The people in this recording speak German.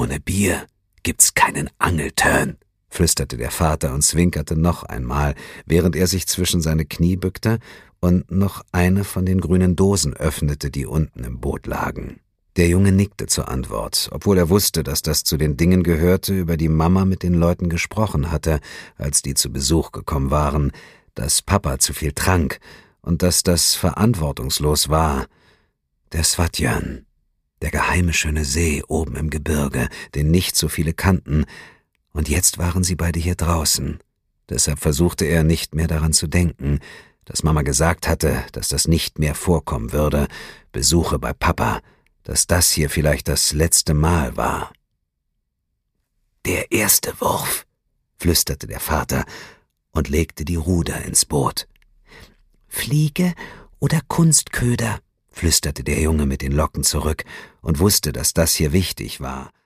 Ohne Bier gibt's keinen Angeltörn, flüsterte der Vater und zwinkerte noch einmal, während er sich zwischen seine Knie bückte und noch eine von den grünen Dosen öffnete, die unten im Boot lagen. Der Junge nickte zur Antwort, obwohl er wusste, dass das zu den Dingen gehörte, über die Mama mit den Leuten gesprochen hatte, als die zu Besuch gekommen waren, dass Papa zu viel trank und dass das verantwortungslos war. Der Svatjan, der geheime schöne See oben im Gebirge, den nicht so viele kannten, und jetzt waren sie beide hier draußen. Deshalb versuchte er nicht mehr daran zu denken, dass Mama gesagt hatte, dass das nicht mehr vorkommen würde, Besuche bei Papa, dass das hier vielleicht das letzte Mal war. »Der erste Wurf«, flüsterte der Vater und legte die Ruder ins Boot. »Fliege oder Kunstköder«, flüsterte der Junge mit den Locken zurück und wusste, dass das hier wichtig war.